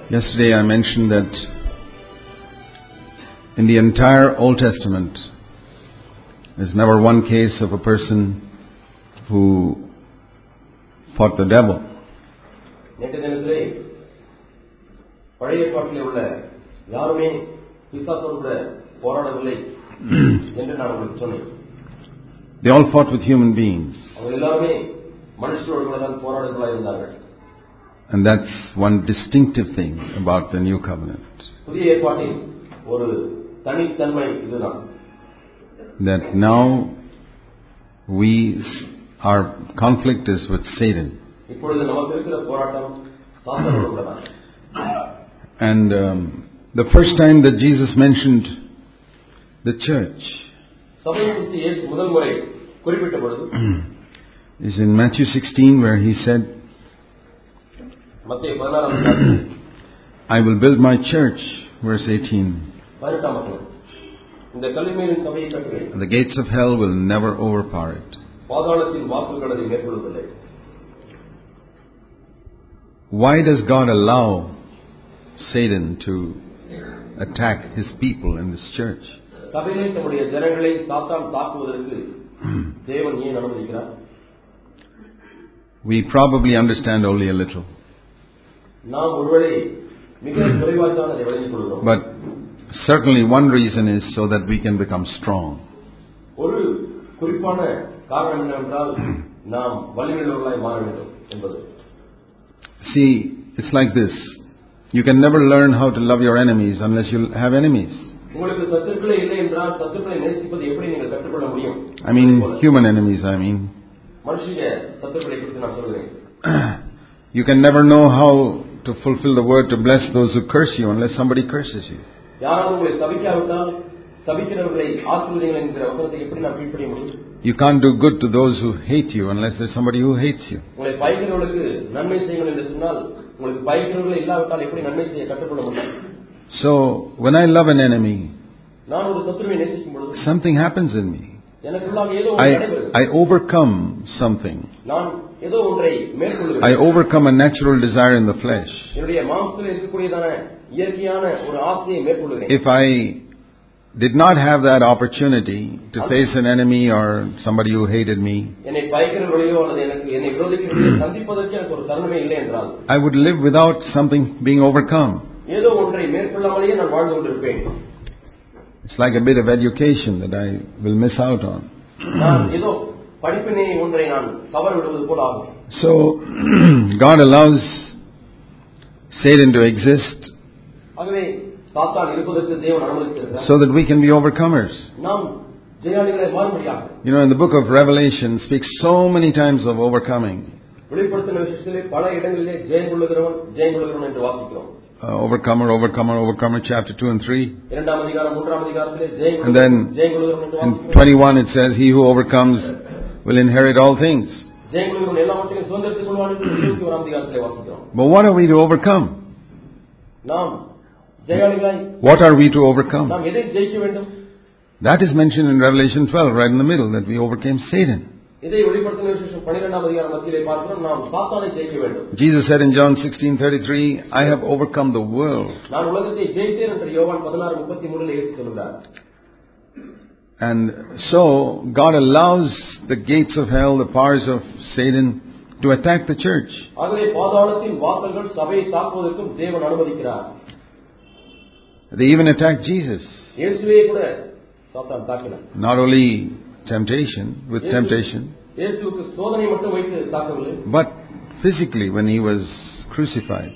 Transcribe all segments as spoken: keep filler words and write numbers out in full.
Yesterday I mentioned that in the entire Old Testament, there's never one case of a person who fought the devil. They all fought with human beings. And that's one distinctive thing about the new covenant. That now we, our conflict is with Satan. And um, the first time that Jesus mentioned the church is in Matthew sixteen, where he said, I will build my church, verse eighteen. The gates of hell will never overpower it. Why does God allow Satan to attack his people in this church? We probably understand only a little. But certainly one reason is so that we can become strong. See, it's like this. You can never learn how to love your enemies unless you have enemies. I mean, human enemies, I mean. You can never know how to fulfill the word to bless those who curse you unless somebody curses you. You can't do good to those who hate you unless there's somebody who hates you. So, when I love an enemy, something happens in me. I, I overcome something. I overcome a natural desire in the flesh. If I did not have that opportunity to face an enemy or somebody who hated me, I would live without something being overcome. It's like a bit of education that I will miss out on. So, God allows Satan to exist so that we can be overcomers. You know, in the book of Revelation speaks so many times of overcoming. Uh, overcomer, overcomer, overcomer, chapter two and three. And then in twenty-one it says, he who overcomes will inherit all things. But what are we to overcome? What are we to overcome? That is mentioned in Revelation twelve, right in the middle, that we overcame Satan. Jesus said in John sixteen thirty-three, I have overcome the world. And so, God allows the gates of hell, the powers of Satan, to attack the church. They even attacked Jesus. Not only temptation, with temptation, but physically when he was crucified.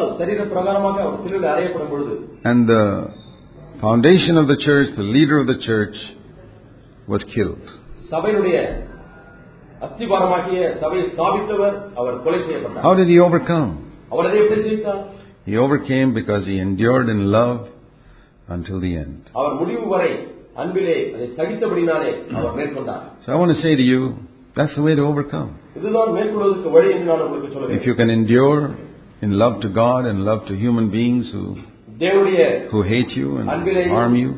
And the foundation of the church, the leader of the church, was killed. How did he overcome? He overcame because he endured in love until the end. So I want to say to you, that's the way to overcome. If you can endure in love to God and love to human beings who, who hate you and harm you,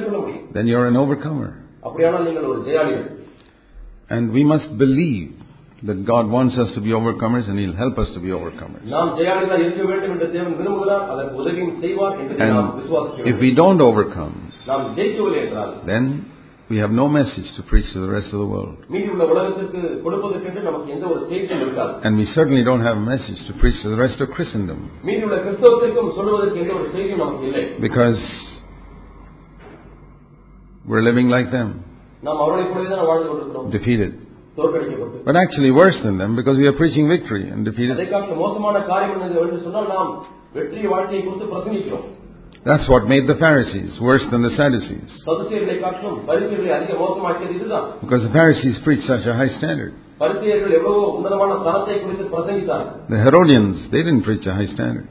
then you're an overcomer. And we must believe that God wants us to be overcomers and He'll help us to be overcomers. And if we don't overcome, then we have no message to preach to the rest of the world. And we certainly don't have a message to preach to the rest of Christendom. Because we're living like them. Defeated. But actually worse than them, because we are preaching victory and defeated. That's what made the Pharisees worse than the Sadducees. Because the Pharisees preached such a high standard. The Herodians, they didn't preach a high standard.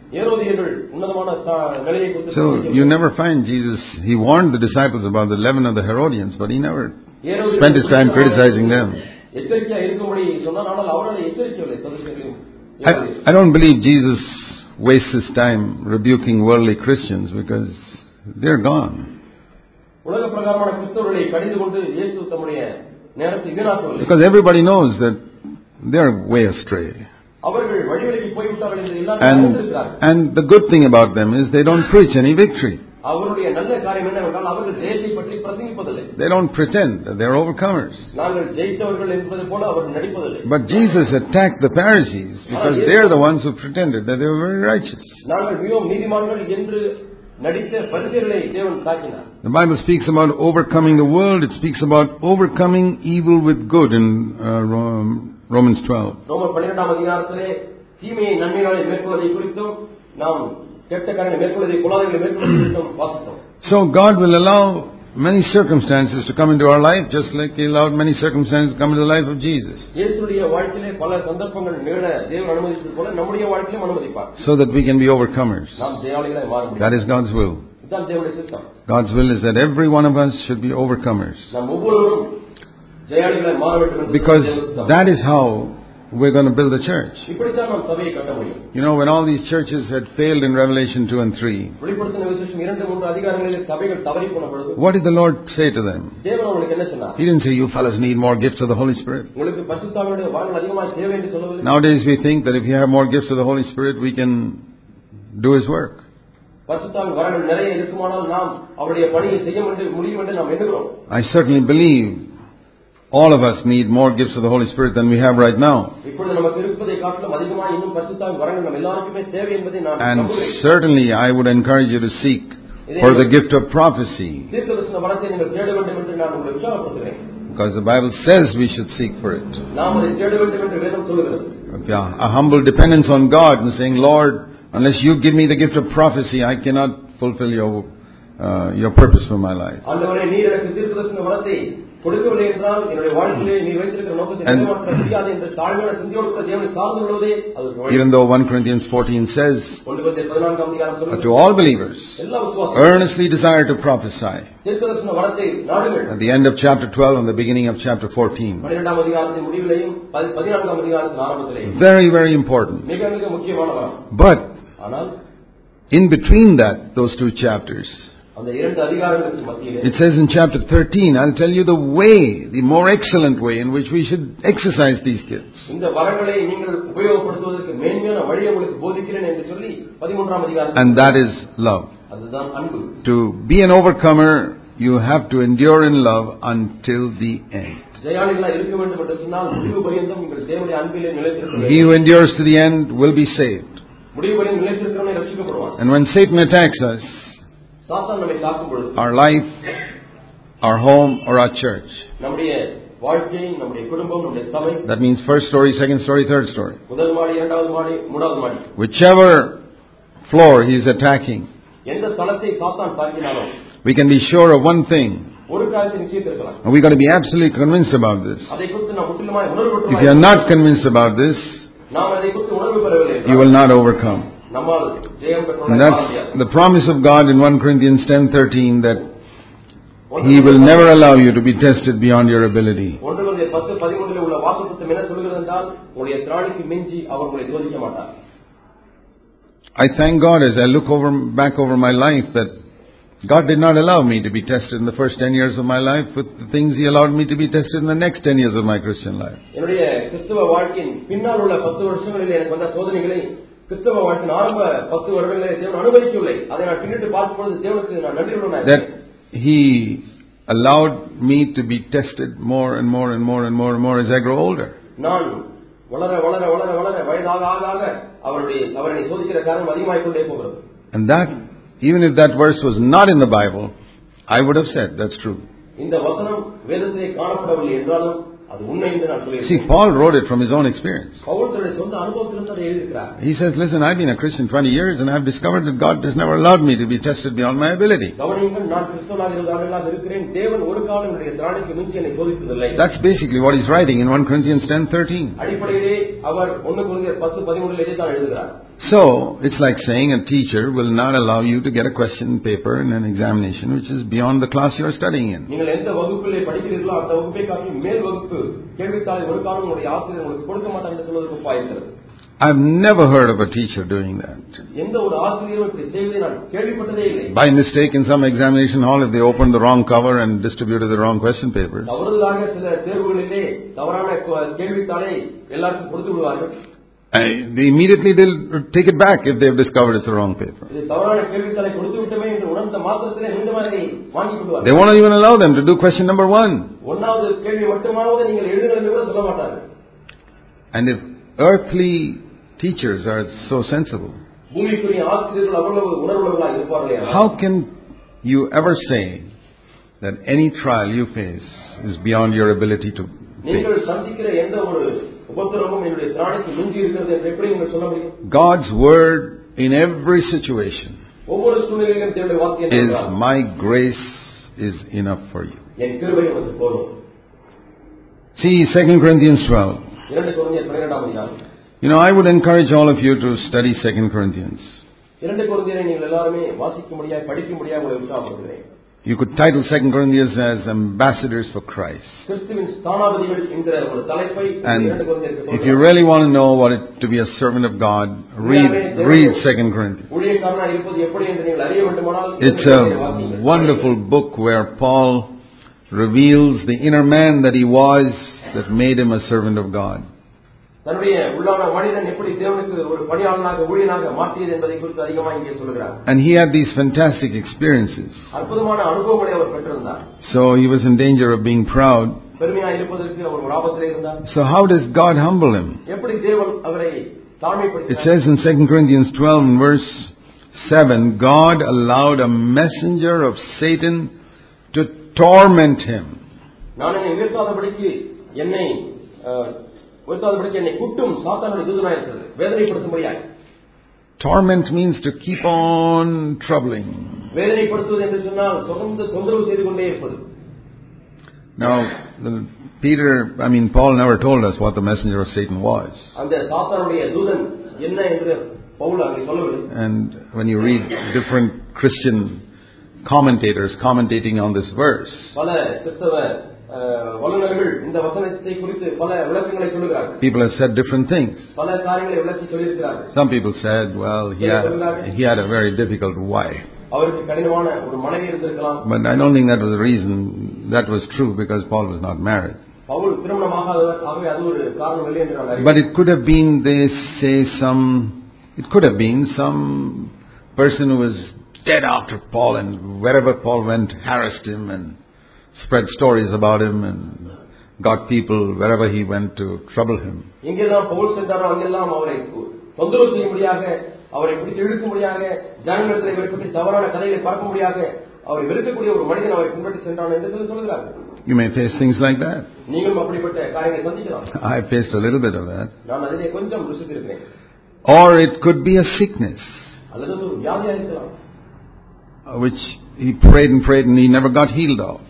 So you never find Jesus, He warned the disciples about the leaven of the Herodians, but He never spent His time criticizing them. I, I don't believe Jesus wastes His time rebuking worldly Christians, because they're gone. Because everybody knows that they're way astray. And, and the good thing about them is they don't preach any victory. They don't pretend that they're overcomers. But Jesus attacked the Pharisees because they're the ones who pretended that they were very righteous. The Bible speaks about overcoming the world. It speaks about overcoming evil with good in uh, Romans twelve. So God will allow many circumstances to come into our life, just like He allowed many circumstances to come into the life of Jesus. So that we can be overcomers. That is God's will. God's will is that every one of us should be overcomers. Because that is how we're going to build a church. You know, when all these churches had failed in Revelation two and three, what did the Lord say to them? He didn't say, you fellas need more gifts of the Holy Spirit. Nowadays we think that if you have more gifts of the Holy Spirit, we can do His work. I certainly believe all of us need more gifts of the Holy Spirit than we have right now. And certainly I would encourage you to seek for the gift of prophecy. Because the Bible says we should seek for it. Yeah, a humble dependence on God and saying, Lord, unless you give me the gift of prophecy, I cannot fulfill your uh, your purpose for my life. And even though First Corinthians fourteen says to all believers, earnestly desire to prophesy. At the end of chapter twelve and the beginning of chapter fourteen. Very, very important. But in between that, those two chapters, it says in chapter thirteen, I'll tell you the way, the more excellent way in which we should exercise these gifts. And that is love. To be an overcomer, you have to endure in love until the end. He who endures to the end will be saved. And when Satan attacks us, our life, our home, or our church, that means first story, second story, third story, whichever floor he is attacking, we can be sure of one thing, and we've got to be absolutely convinced about this. If you are not convinced about this, you will not overcome. And that's the promise of God in First Corinthians ten thirteen, that He will never allow you to be tested beyond your ability. I thank God as I look over back over my life that God did not allow me to be tested in the first ten years of my life with the things He allowed me to be tested in the next ten years of my Christian life. என்னுடைய கிறிஸ்தவ வாழ்க்கையின் பின்னால் உள்ள பத்து வருஷங்களில் எனக்கு வந்த சோதனைகளை கிறிஸ்தவ வாழ்க்கையின் ஆரம்ப பத்து வருடங்களை தேவன் அனுமதிக்கவில்லை. அதை நான் பின்னிட்டு பார்க்கும்போது தேவனுக்கு நான் நன்றியுள்ளவனாக that He allowed me to be tested more and more and more and more and more as I grow older. நான் வளர வளர வளர வளர வயதாக ஆக அவருடைய அவரை சோதிக்கிற காரணம் அதிகமாகிக் கொண்டே போகிறது. And that, even if that verse was not in the Bible, I would have said that's true. இந்த வசனம் வேதத்திலே காணப்படவில்லை என்றாலும் அது உண்மை என்று நான் சொல்கிறேன். See, Paul wrote it from his own experience. Pavul தன்னுடைய சொந்த அனுபவத்திலிருந்து அதை எழுதியிருக்கிறார். He says, listen, I've been a Christian twenty years and I've discovered that God has never allowed me to be tested beyond my ability. கவனியுங்கள், நான் கிறிஸ்தவனாக இருபது ஆண்டுகளாக இருக்கிறேன். தேவன் ஒரு காலம் என்னுடைய திராணிக்கு மிஞ்சி என்னை சோதித்ததில்லை. That's basically what he's writing in First Corinthians ten thirteen. அடிப்படையிலே அவர் ஒன்று கொரிந்தியர் பத்து பதிமூன்று இலே தான் எழுதுகிறார். So, it's like saying a teacher will not allow you to get a question paper in an examination which is beyond the class you are studying in. நீங்கள் எந்த வகுப்பிலே படிக்கிறீர்களோ அந்த வகுப்பை காட்டிலும் மேல் வகுப்பு கேள்வித்தாளை ஒரு காலம் உங்களுடைய ஆசிரியர் உங்களுக்கு கொடுக்க மாட்டார் என்று சொல்வதற்கு ஒப்பாயிருக்கிறது. I've never heard of a teacher doing that. எந்த ஒரு ஆசிரியரும் இப்படி செய்வதை நான் கேள்விப்பட்டதே இல்லை. By mistake in some examination hall, if they opened the wrong cover and distributed the wrong question papers. தவறுதலாக சில தேர்வுகளிலே தவறான கேள்வித்தாளை எல்லாருக்கும் கொடுத்து விடுவார்கள். They immediately they'll take it back if they've discovered it's the wrong paper. They won't even allow them to do question number one. And if earthly teachers are so sensible, how can you ever say that any trial you face is beyond your ability to face? God's word in every situation is my grace is enough for you. See Second Corinthians twelve. You know, I would encourage all of you to study Second Corinthians. You could title Second Corinthians as Ambassadors for Christ. And if you really want to know what it to be a servant of God, read read Second Corinthians. It's a wonderful book where Paul reveals the inner man that he was that made him a servant of God. And he had these fantastic experiences. So he was in danger of being proud. So how does God humble him? It says in Second Corinthians twelve and verse seven, God allowed a messenger of Satan to torment him. Torment means to keep on troubling. Now, the, Peter, I mean, Paul never told us what the messenger of Satan was. And when you read different Christian commentators commentating on this verse, people have said different things. Some people said, well, he had, he had a very difficult wife. But I don't think that was the reason that was true, because Paul was not married. But it could have been, they say, some, it could have been some person who was dead after Paul, and wherever Paul went, harassed him and spread stories about him and got people wherever he went to trouble him. You may face things like that. I faced a little bit of that. Or it could be a sickness, which he prayed and prayed and he never got healed of.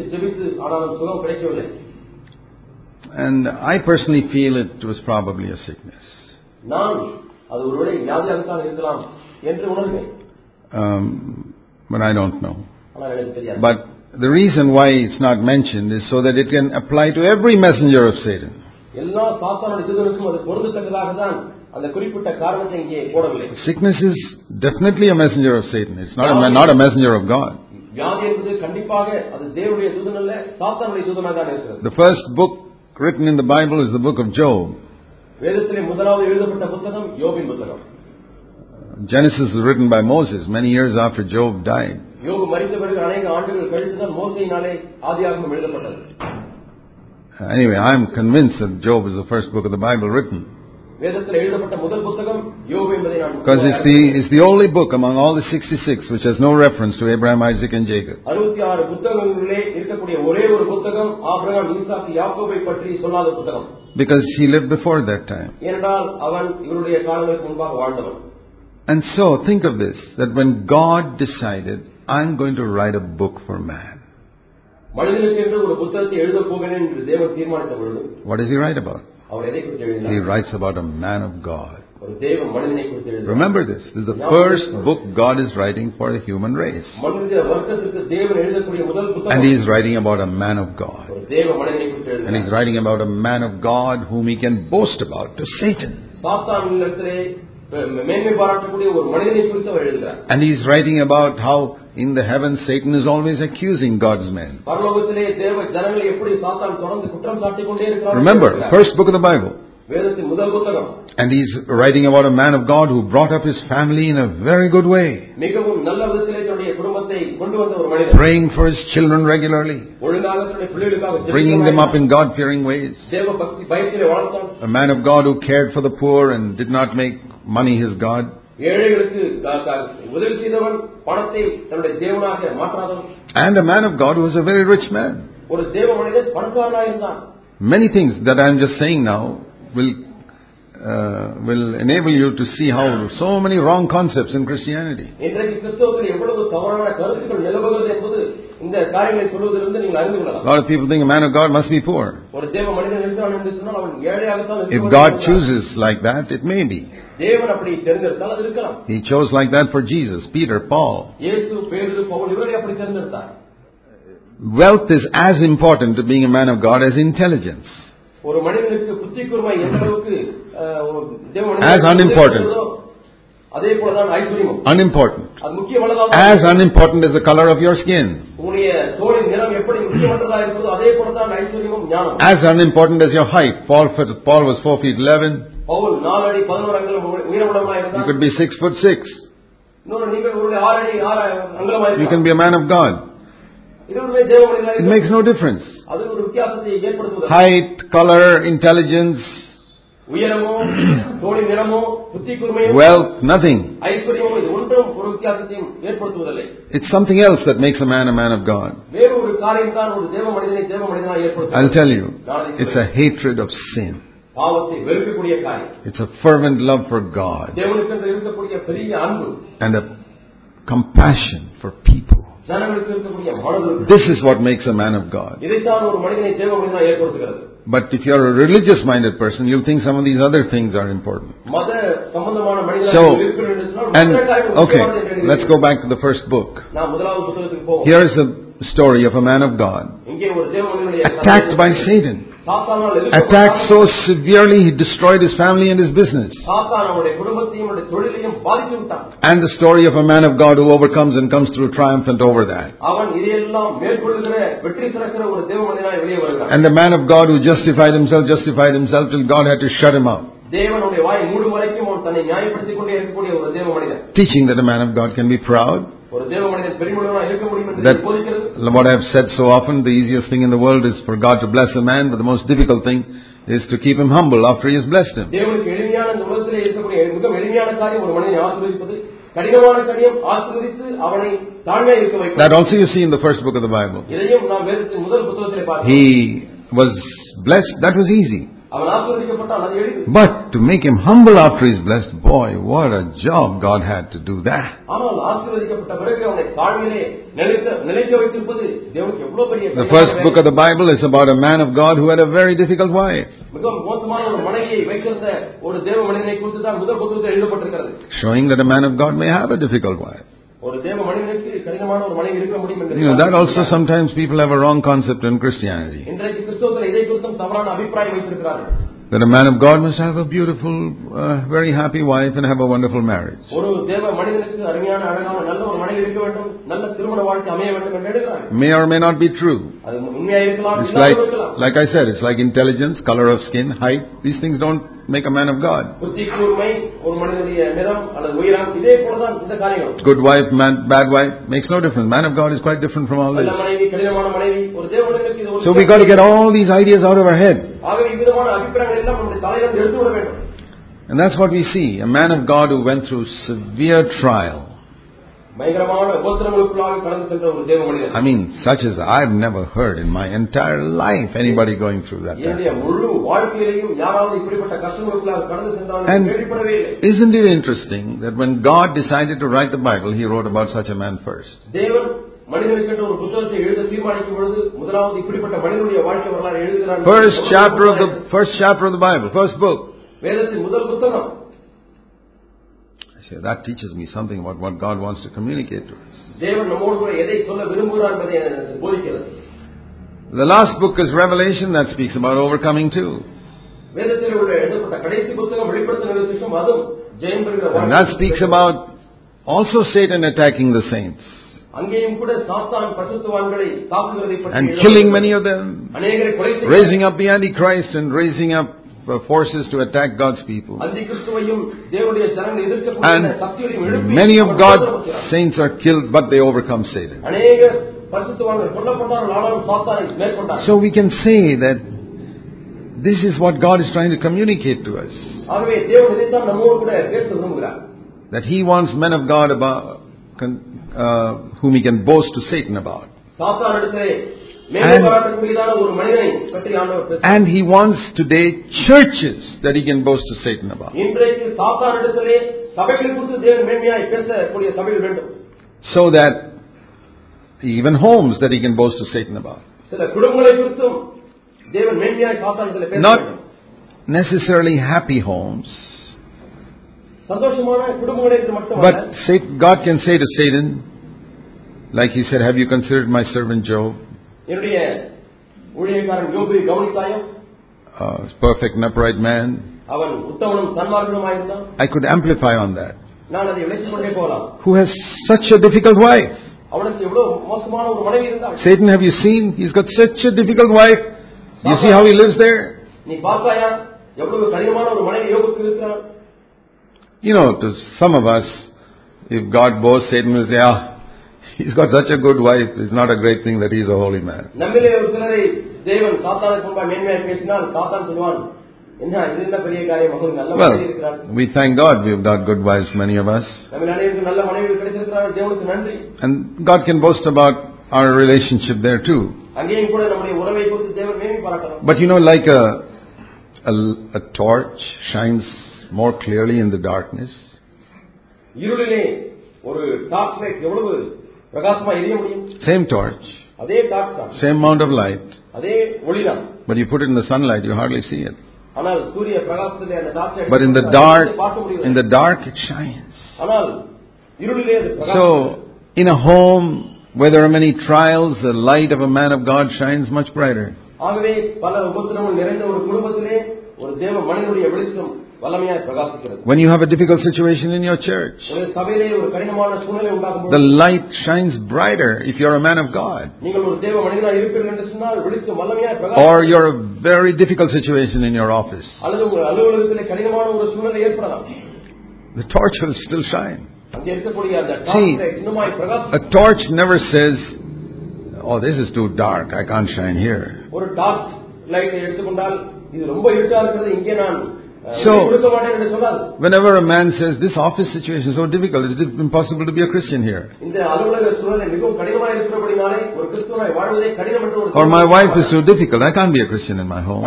And I personally feel it was probably a sickness. Um, but I don't know. But the reason why it's not mentioned is so that it can apply to every messenger of Satan. Sickness is definitely a messenger of Satan. It's not a, not a messenger of God. வியாதி என்பது கண்டிப்பாக அது தேவனுடைய தூதன் அல்ல, சாத்தானுடைய தூதனாக தான் இருக்கிறது. The first book written in the Bible is the book of Job. வேதத்திலே முதலாவது எழுதப்பட்ட புத்தகம் யோபின் புத்தகம். Genesis was written by Moses many years after Job died. யோபு மரித்த பிறகு அநேக ஆண்டுகள் கழித்து தான் மோசேயினாலே ஆதியாகமம் எழுதப்பட்டது. Anyway, I am convinced that Job is the first book of the Bible written. வேதத்திலே எழுதப்பட்ட முதல் புத்தகம் யோபு என்பதை நான் Because it's the it's the only book among all the sixty-six which has no reference to Abraham, Isaac and Jacob. அறுபத்தி ஆறு புத்தகங்களிலே இருக்கக்கூடிய ஒரே ஒரு புத்தகம் ஆபிரகாம், ஈசாக்கு, யாக்கோபை பற்றி சொல்லாத புத்தகம். Because he lived before that time. ஏனென்றால் அவன் இவருடைய காலங்களுக்கு முன்பாக வாழ்ந்தவன். And so think of this, that when God decided, I'm going to write a book for man. மனிதனுக்கு என்று ஒரு புத்தகத்தை எழுதப் போகிறேன் என்று தேவன் தீர்மானித்த பொழுது, what does he write about? அவர் எதை குறித்து எழுதினார்? He writes about a man of God. ஒரு தேவ மனிதனை குறித்து எழுதினார். Remember this, this is the first book God is writing for the human race. மனித வர்க்கத்திற்கு தேவன் எழுதக்கூடிய முதல் புத்தகம். And he is writing about a man of God. ஒரு தேவ மனிதனை குறித்து எழுதினார். And he's writing about a man of God whom he can boast about to Satan. சாத்தானிடத்திலே மேன்மை பாராட்டக்கூடிய ஒரு மனிதனை குறித்து அவர் எழுதுகிறார். And he's writing about how in the heavens Satan is always accusing God's men. பரலோகத்திலே தேவ ஜனங்களை எப்படி சாத்தான் தொடர்ந்து குற்றம் சாட்டிக் கொண்டே இருக்கிறார். Remember, first book of the Bible. வேதத்தின் முதல் புத்தகம். And he's writing about a man of God who brought up his family in a very good way. மிகவும் நல்ல விதத்திலே தன்னுடைய குடும்பத்தை கொண்டு வந்த ஒரு மனிதன். Praying for his children regularly. ஒழுங்காக தன்னுடைய பிள்ளைகளுக்காக ஜெபிக்கிறார். Bringing them up in God-fearing ways. தேவ பக்தி பயத்திலே வளர்த்தான். A man of God who cared for the poor and did not make money his God. ஏழைகளுக்கு உதவி செய்தவன், பணத்தை தன்னுடைய தேவனாக மாற்றாதவன். And a man of God who was a very rich man. ஒரு தேவ மனிதன் பணக்காரனாக இருந்தான். Many things that I am just saying now will uh, will enable you to see how so many wrong concepts in Christianity. இன்றைக்கு கிறிஸ்தவத்தில் எவ்வளவு தவறான கருத்துக்கள் நிலவுகிறது என்பது இந்த காரியங்களை சொல்வதிலிருந்து நீங்கள் அறிந்து கொள்ளலாம். A lot of people think a man of God must be poor. ஒரு தேவ மனிதன் இருக்கிறான் என்று சொன்னால் அவன் ஏழையாக தான் இருக்க வேண்டும். If God chooses like that, it may be. தேவன் அப்படி தேர்ந்தெடுத்தால் அது இருக்கலாம். He chose like that for Jesus, Peter, Paul. இயேசு, பேதுரு, பவுல் இவரை அப்படி தேர்ந்தெடுத்தார். Wealth is as important to being a man of God as intelligence. ஒரு மனிதனுக்கு புத்தி கூர்மை எந்த அளவுக்கு தேவ மனிதன் as unimportant. அதே போல தான் ஐஸ்வரியமும் unimportant. அது முக்கியமானதாக as unimportant as the color of your skin. உங்களுடைய தோலின் நிறம் எப்படி முக்கியமானதாக இருக்கிறதோ அதே போல தான் ஐஸ்வரியமும் ஞானம். as unimportant as your height. Paul Paul was four feet eleven. Pavul நாலு அடி பதினொன்று அங்குலம் உயரமுள்ளவனாக இருந்தார். You could be six foot six. இன்னொரு நீங்கள் ஒரு ஆறு அடி ஆறு அங்குலமாக இருக்கலாம். You can be a man of God. It makes no difference. Height, color, intelligence, wealth, nothing. It's something else that makes a man a man of God. I'll tell you, it's a hatred of sin. It's a fervent love for God and a compassion for people. This is what makes a man of God. But if you are a religious minded person, you'll think some of these other things are important. So, and okay, let's go back to the first book. Here is a story of a man of God attacked by Satan. Attacked so severely he destroyed his family and his business. And the story of a man of God who overcomes and comes through triumphant over that. And the man of God who justified himself, justified himself till God had to shut him up. Teaching that a man of God can be proud. That what I have said so often, the easiest thing in the world is for God to bless a man, but the most difficult thing is to keep him humble after he has blessed him. That also you see in the first book of the Bible. He was blessed, that was easy. But to make him humble after he is blessed, boy, what a job God had to do that. The first book of the Bible is about a man of God who had a very difficult wife. Showing that a man of God may have a difficult wife. You know, that also sometimes people have a wrong concept in Christianity. that a man of God must have a beautiful, uh, very happy wife and have a wonderful marriage. May or may not be true. It's like, like I said, it's like intelligence, color of skin, height. These things don't make a man of God. Good wife, man, bad wife, makes no difference. Man of God is quite different from all this. So we got to get all these ideas out of our head. And that's what we see. A man of God who went through severe trial. I mean, such as I've never heard in my entire life anybody going through that. And isn't it interesting that when God decided to write the Bible, He wrote about such a man first? First chapter of the first chapter of the Bible, first book. I say that teaches me something about what God wants to communicate to us. The last book is Revelation, that speaks about overcoming too. And that speaks about also Satan attacking the saints and killing many of them, raising up the Antichrist and raising up forces to attack God's people. And many of God's saints are killed, but they overcome Satan. So we can say that this is what God is trying to communicate to us. That He wants men of God about, uh, whom He can boast to Satan about. And, and He wants today churches that He can boast to Satan about. So that even homes that He can boast to Satan about. Not necessarily happy homes. But God can say to Satan, like He said, have you considered my servant Job? Uh, perfect and upright man. I could amplify on that. Who has such a difficult wife? Satan, have you seen? He's got such a difficult wife. You see how he lives there? You know, to some of us, if God boasts, Satan will say, ah, he's got such a good wife. It's not a great thing that he's a holy man. Well, we thank God we've got good wives, many of us. And God can boast about our relationship there too. But you know, like a, a, a torch shines more clearly in the darkness. Same torch, same amount of light, but you put it in the sunlight, you hardly see it. But in the dark, in the dark it shines. So, in a home where there are many trials, the light of a man of God shines much brighter. When you have a difficult situation in your church, the light shines brighter if you're a man of God. Or you're a very difficult situation in your office, the torch will still shine. See, a torch never says, oh, this is too dark, I can't shine here. So, whenever a man says, this office situation is so difficult, it's impossible to be a Christian here. Or my wife is so difficult, I can't be a Christian in my home.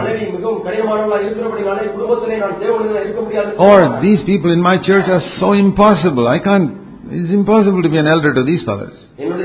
Or these people in my church are so impossible, I can't, it's impossible to be an elder to these fellows.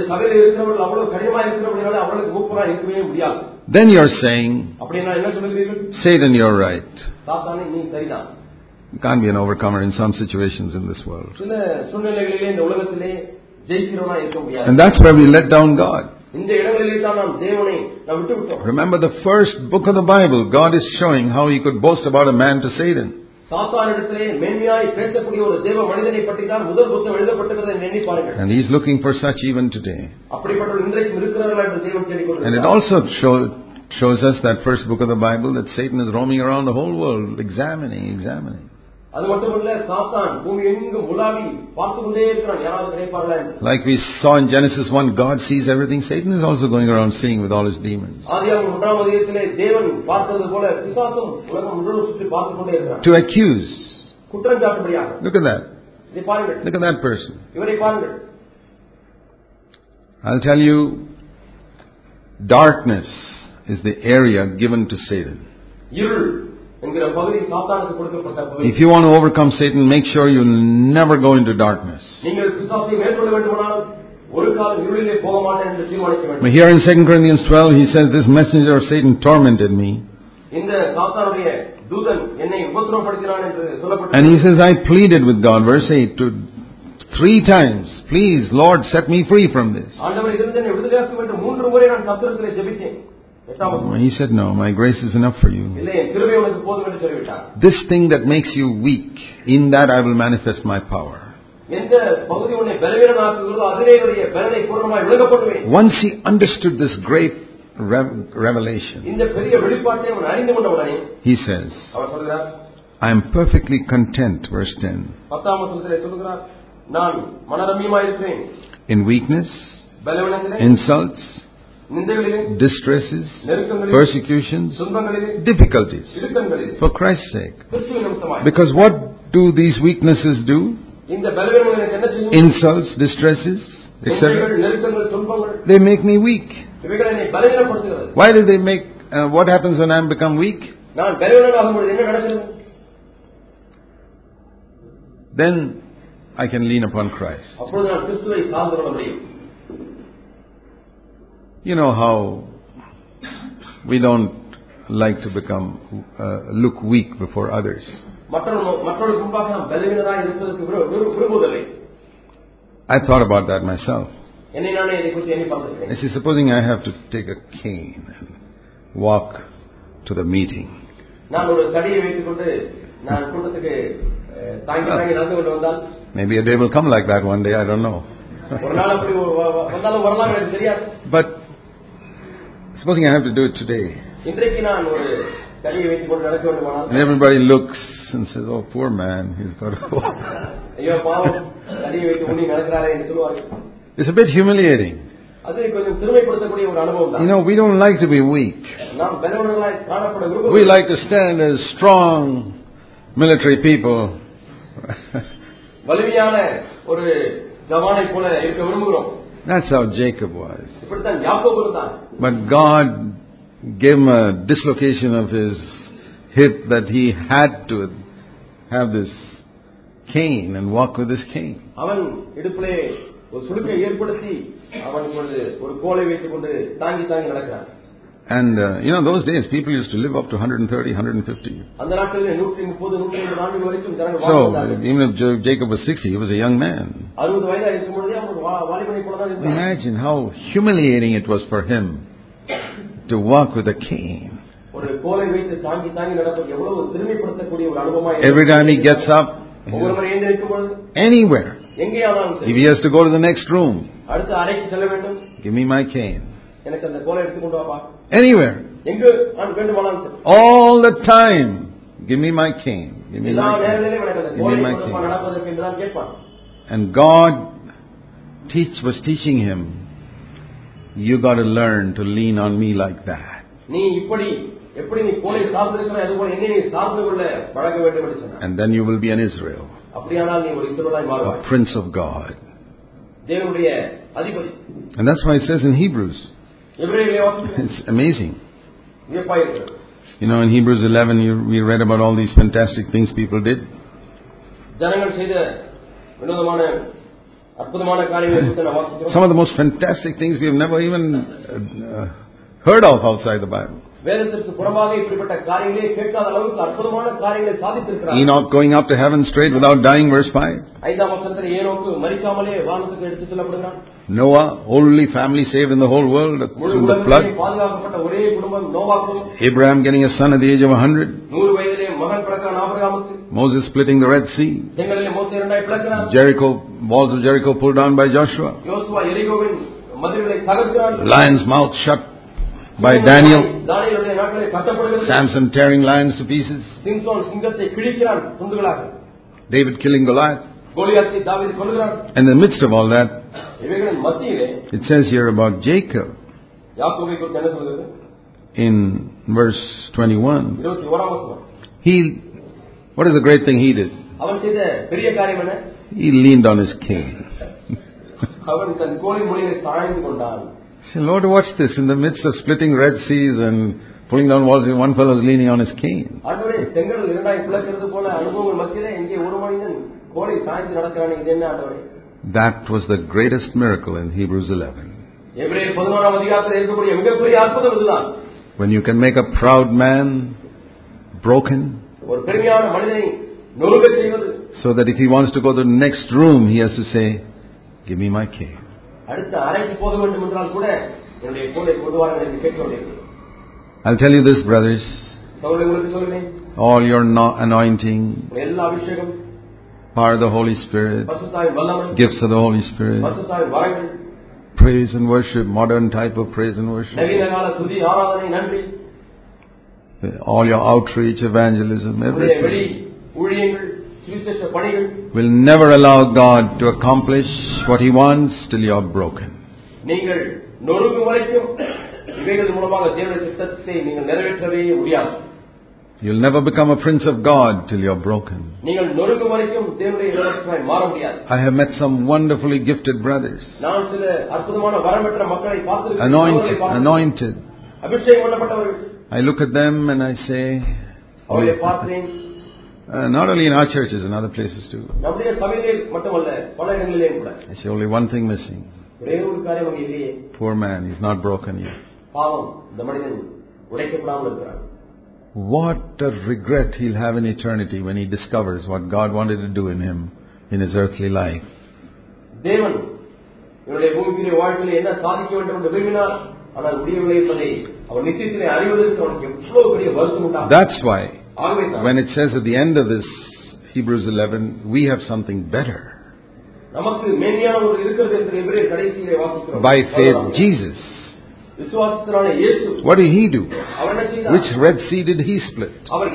Then you're saying, Satan, you're right. You can't be an overcomer in some situations in this world. And that's where we let down God. இந்த இடங்களிலே தான் நாம் தேவனை நாம் விட்டுவிட்டோம். Remember the first book of the Bible, God is showing how he could boast about a man to Satan. சாத்தானிடத்திலே மேன்மையாய் பேசக்கூடிய ஒரு தேவ மனிதனை பற்றி தான் முதல் புத்தகம் எழுதப்பட்டிருக்கிறது என்று எண்ணி பாருங்கள். And he is looking for such even today. அப்படிப்பட்ட இன்றைக்கு இருக்கிறார்கள் என்று தேவன் கேட்டுக்கொள்கிறார். And it also show, shows us that first book of the Bible that Satan is roaming around the whole world examining, examining. அது மட்டுமல்ல சாத்தான் பூமி எங்கும் உலாவி பார்த்து கொண்டே இருக்கிறான் யாராவது கிடைப்பார்களா என்று. Like we saw in Genesis one, God sees everything. Satan is also going around seeing with all his demons. ஆதியாகமம் ஒன்றாம் அதிகாரத்திலே தேவன் பார்த்தது போல பிசாசும் உலகம் முழுவதும் சுற்றி பார்த்து கொண்டே இருக்கிறான். To accuse. குற்றம் சாட்டும்படியாக. Look at that. இதை பாருங்கள். Look at that person. இவரை பாருங்கள். I'll tell you, darkness is the area given to Satan. இருள் என்கிற பகுதி சாத்தானுக்கு கொடுக்கப்பட்ட பகுதி. If you want to overcome Satan, make sure you never go into darkness. நீங்கள் பிசாசை மேற்கொள்ள வேண்டுமானால் ஒரு காலம் இருளிலே போக மாட்டேன் என்று தீர்மானிக்க வேண்டும். Here in Second Corinthians twelve, he says, "This messenger of Satan tormented me." இந்த சாத்தானுடைய தூதன் என்னை உபத்திரவப்படுத்தினான் என்று சொல்லப்பட்டிருக்கிறது. And he says, "I pleaded with God," verse eight, to three times, "Please, Lord, set me free from this." ஆண்டவரே இதிலிருந்து என்னை விடுதலையாக்க வேண்டும் மூன்று முறை நான் கர்த்தரிடத்திலே ஜெபித்தேன். He said, "No, my grace is enough for you. This thing that makes you weak, in that I will manifest my power." Once he understood this great revelation, he says, "I am perfectly content," verse ten, "in weakness, insults, distresses, persecutions, difficulties, for Christ's sake." Because what do these weaknesses do? Insults, distresses, et cetera. They make me weak. Why do they make? Uh, what happens when I become weak? Then I can lean upon Christ. You know how we don't like to become uh, look weak before others. I thought about that myself. I see, supposing I have to take a cane and walk to the meeting. Maybe a day will come like that one day, I don't know. But supposing I have to do it today. And everybody looks and says, "Oh, poor man, he's got to walk." It's a bit humiliating. You know, we don't like to be weak. We like to stand as strong military people. That's how Jacob was. But God gave him a dislocation of his hip that he had to have this cane and walk with this cane. And uh, you know, those days people used to live up to one hundred thirty, one hundred fifty. So even if Jacob was sixty, he was a young man. Imagine how humiliating it was for him to walk with a cane. Every time he gets up, anywhere, if he has to go to the next room, "Give me my cane." Anywhere, all the time, "Give me my cane. Give me my cane. Give me my cane." And God teach was teaching him, "You got to learn to lean on me like that." And then you will be an Israel, a prince of God. And that's why it says in Hebrews. It's amazing. You know, in Hebrews eleven, you, we read about all these fantastic things people did. Some of the most fantastic things we have never even uh, heard of outside the Bible. வேதத்திற்கு புறம்பாக இப்படிப்பட்ட காரியங்களே கேட்காத அளவுக்கு அற்புதமான காரியங்களை சாதித்திருக்கிறார். Enoch going up to heaven straight without dying, verse five. ஐந்தாம் வசனத்தில் ஏனோக்கு மரிக்காமலே வானத்துக்கு எடுத்துச் செல்லப்படுகிறான். Noah, only family saved in the whole world through the flood. பாதுகாக்கப்பட்ட ஒரே குடும்பம் நோவாகும். Abraham getting a son at the age of a hundred. நூறு வயதிலே மகன் பிறக்கிறான் ஆபிரகாமுக்கு. Moses splitting the Red Sea. செங்கடலை மோசே இரண்டாய் பிளக்கிறான். Jericho, walls of Jericho pulled down by Joshua. யோசுவா எரிகோவின் மதில்களை தகர்க்கிறான். Lion's mouth shut by Daniel. Samson tearing lions to pieces. David killing Goliath. In the midst of all that, it says here about Jacob in verse twenty-one. He, what is the great thing he did? He leaned on his cane. Say, Lord, watch this. In the midst of splitting Red Seas and pulling down walls, one fellow is leaning on his cane. That was the greatest miracle in Hebrews eleven. When you can make a proud man broken, so that if he wants to go to the next room, he has to say, give me my cane. I'll tell you this, brothers. All your anointing, power of the Holy Spirit, gifts of the Holy Spirit, praise and worship, modern type of praise and worship, all your outreach, evangelism, everything will never allow God to accomplish what He wants till you are broken. You'll never become a prince of God till you are broken. I have met some wonderfully gifted brothers, anointed, anointed. I look at them and I say, oh, Uh, not only in our churches, in other places too. I see only one thing missing. Poor man, he's not broken yet. What a regret he'll have in eternity when he discovers what God wanted to do in him in his earthly life. That's why when it says at the end of this Hebrews eleven, we have something better. By faith, Jesus. What did He do? Which Red Sea did He split?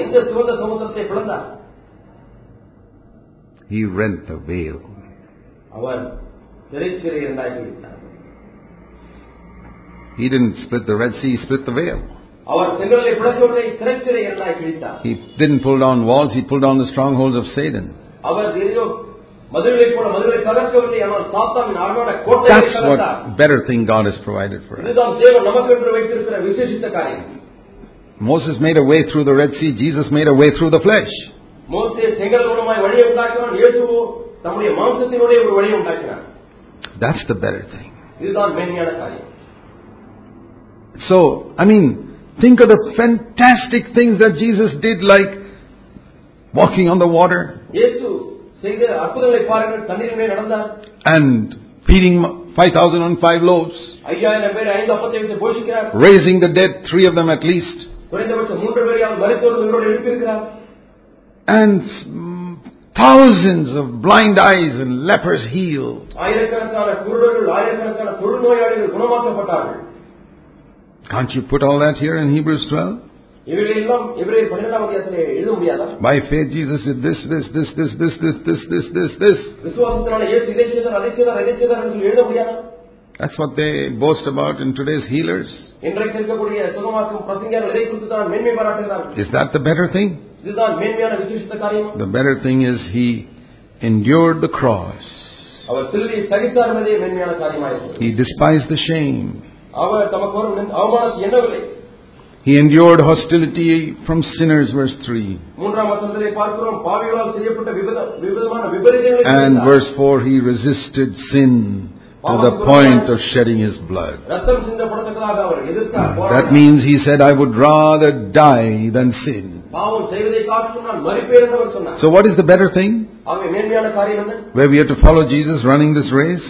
He rent the veil. He didn't split the Red Sea, He split the veil. He didn't pull down walls, He pulled down the strongholds of Satan. That's what better thing God has provided for us. Moses made a way through the Red Sea, Jesus made a way through the flesh. That's the better thing. So, I mean, think of the fantastic things that Jesus did, like walking on the water and feeding five thousand on five loaves, raising the dead, three of them at least, and thousands of blind eyes and lepers healed. Can't you put all that here in Hebrews twelve? By faith Jesus did this, this, this, this, this, this, this, this, this, this. That's what they boast about in today's healers. Is that the better thing? The better thing is He endured the cross. He despised the shame. He endured hostility from sinners, verse three. And verse four, He resisted sin to the point of shedding his blood. That means he said, I would rather die than sin. So what is the better thing? Where we have to follow Jesus running this race?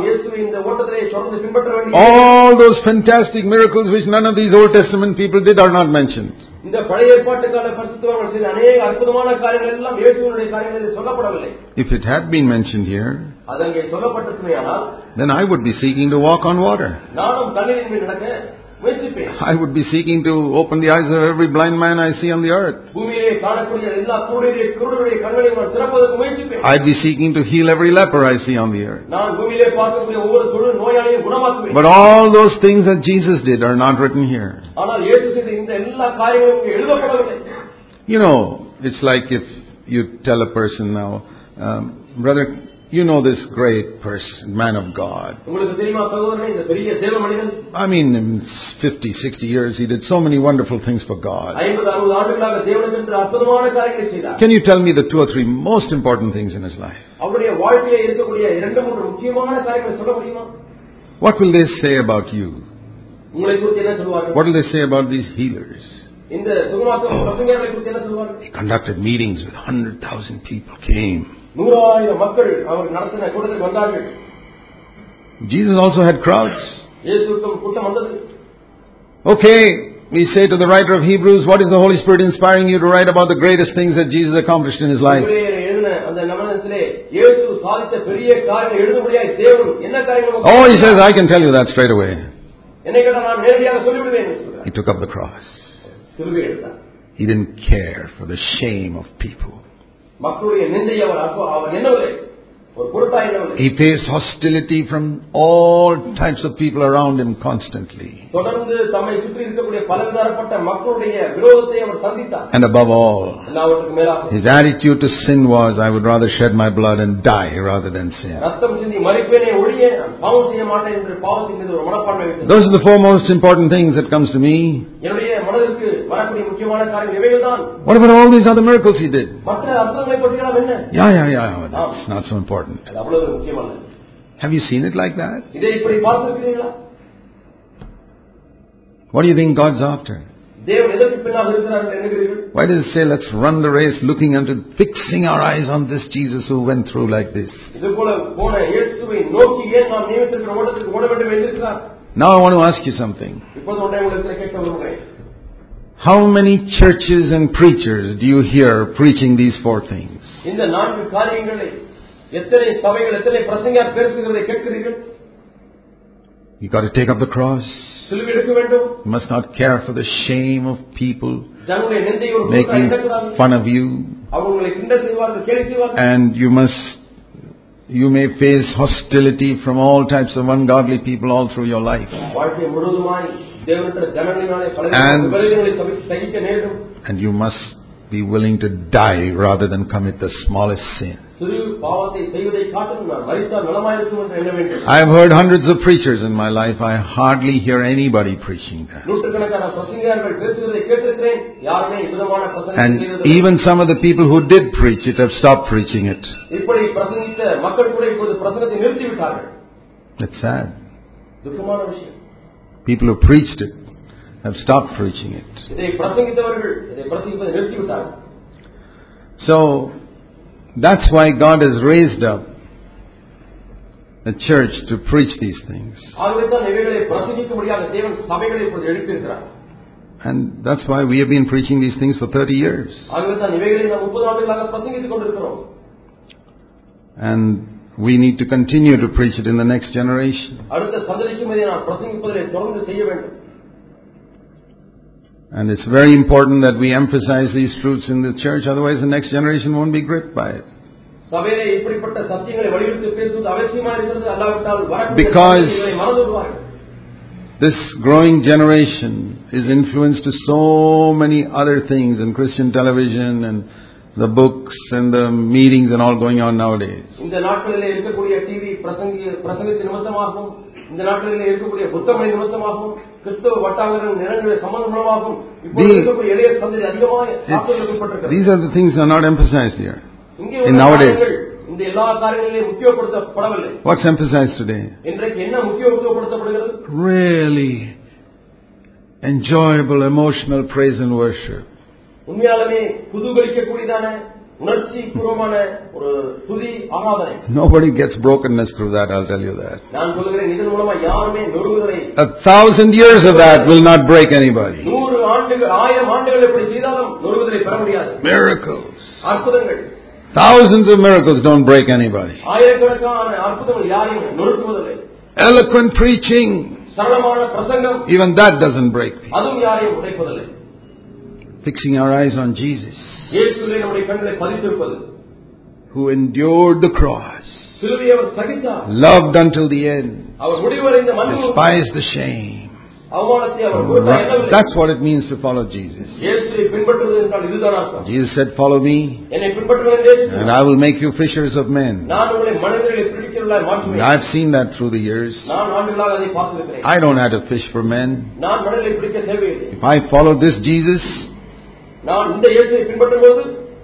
All those fantastic miracles which none of these Old Testament people did are not mentioned. If it had been mentioned here, then I would be seeking to walk on water. I would be seeking to open the eyes of every blind man I see on the earth. I'd be seeking to heal every leper I see on the earth. But all those things that Jesus did are not written here. You know, it's like if you tell a person now, um, brother, you know this great person, man of God. I mean, in fifty, sixty years, he did so many wonderful things for God. Can you tell me the two or three most important things in his life? What will they say about you? What will they say about these healers? He conducted meetings with one hundred thousand people came. Jesus also had crowds. Okay, we say to the writer of Hebrews, what is the Holy Spirit inspiring you to write about the greatest things that Jesus accomplished in his life? Oh, he says, I can tell you that straight away. He took up the cross. He didn't care for the shame of people. He faced hostility from all types of people around him constantly. And above all, his attitude to sin was, I would rather shed my blood and die rather than sin. Those are the four most important things that comes to me. What about all these other miracles he did? Yeah, yeah, yeah. That's not so important. Have you seen it like that? What do you think God's after? Why does it say, let's run the race looking unto, fixing our eyes on this Jesus who went through like this? Now I want to ask you something. How many churches and preachers do you hear preaching these four things? You got to take up the cross. You must not care for the shame of people making fun of you. And you must, you may face hostility from all types of ungodly people all through your life. And, and you must be willing to die rather than commit the smallest sin. I have heard hundreds of preachers in my life. I hardly hear anybody preaching that. And even some of the people who did preach it have stopped preaching it. It's sad. People who preached it have stopped preaching it. So, that's why God has raised up a church to preach these things. And that's why we have been preaching these things for thirty years. And we need to continue to preach it in the next generation. And it's very important that we emphasize these truths in the church, otherwise the next generation won't be gripped by it. Because this growing generation is influenced to so many other things in Christian television and the books and the meetings and all going on nowadays. இந்த நாட்களில் இருக்கக்கூடிய புத்தகங்களை நிமித்தமாகவும் கிறிஸ்தவ வட்டாரங்களின் நிறங்களை சம்பந்தமாகவும் இப்போது இருக்கக்கூடிய இளைய சந்ததி அதிகமாக தாக்கல் ஏற்பட்டிருக்கிறது. These are the things that are not emphasized here in nowadays. இந்த எல்லா காரியங்களிலும் முக்கியப்படுத்தப்படவில்லை. What's emphasized today? இன்றைக்கு என்ன முக்கியப்படுத்தப்படுகிறது? Really enjoyable, emotional praise and worship. உண்மையாலுமே குதூகலிக்கக்கூடியதான உணர்ச்சி பூர்வமான ஒரு துதி ஆராதனை. Nobody gets brokenness through that, I'll tell you that. நான் சொல்கிறேன் இதன் மூலமா யாருமே நொறுங்குதலை. A thousand years of that will not break anybody. நூறு ஆண்டுகள் ஆயிரம் ஆண்டுகள் எப்படி செய்தாலும் நொறுங்குதலை பெற முடியாது. Miracles. அற்புதங்கள். Thousands of miracles don't break anybody. ஆயிரக்கணக்கான அற்புதங்கள் யாரையும் நொறுக்குவதில்லை. Eloquent preaching. சரளமான பிரசங்கம். Even that doesn't break. அதுவும் யாரையும் உடைப்பதில்லை. Fixing our eyes on Jesus, இயேசுவிலே நம்முடைய கண்களை பதித்திருப்பது, who endured the cross, சிலுவையை அவர் சகித்தார், loved until the end, அவர் முடிவடைந்த மரணம், despised the shame. அவமானத்தை அவர் பொறுத்தெண்ணவில்லை. That's what it means to follow Jesus. இயேசுவை பின்பற்றுவது என்றால் இதுதான் அர்த்தம். Jesus said, "Follow me, என்னை பின்பற்றுங்கள் என்று இயேசு, and I will make you fishers of men." நான் உங்களை மனிதர்களை பிடிக்கிறவர்களாய் மாற்றுவேன். I've seen that through the years. நான் ஆண்டுகளாக அதை பார்த்திருக்கிறேன். I don't have to fish for men. நான் மனிதர்களை பிடிக்க தேவையில்லை. If I follow this Jesus, நான் இந்த இயேசுவை பின்பற்றும்போது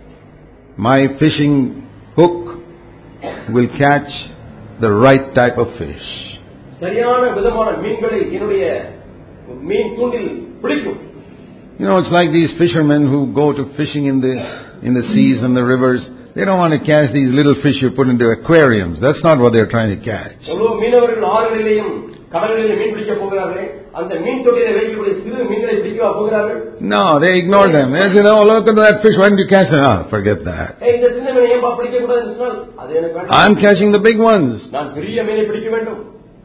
my fishing hook will catch the right type of fish. சரியான விதமான மீன்களை என்னுடைய மீன் தூண்டில் பிடிக்கும். You know, it's like these fishermen who go to fishing in the in the seas and the rivers. They don't want to catch these little fish you put into aquariums. That's not what they're trying to catch. எவ்வளவு மீனவர்கள் ஆறுகளிலேயும் கடல்களிலே மீன் பிடிக்க போகிறார்கள். அந்த மீன் தொட்டியிலே வைக்கக்கூடிய சிறு மீன்களை பிடிக்க போகிறார்கள். No, they ignore them. They say, "Oh, look at that fish. Why didn't you catch it?" Ah, forget that. ஏய், இந்த சின்ன மீனை ஏன் பிடிக்க கூடாதுன்னு சொன்னால் அது எனக்கு வேண்டாம். I'm catching the big ones. நான் பெரிய மீனை பிடிக்க வேண்டும்.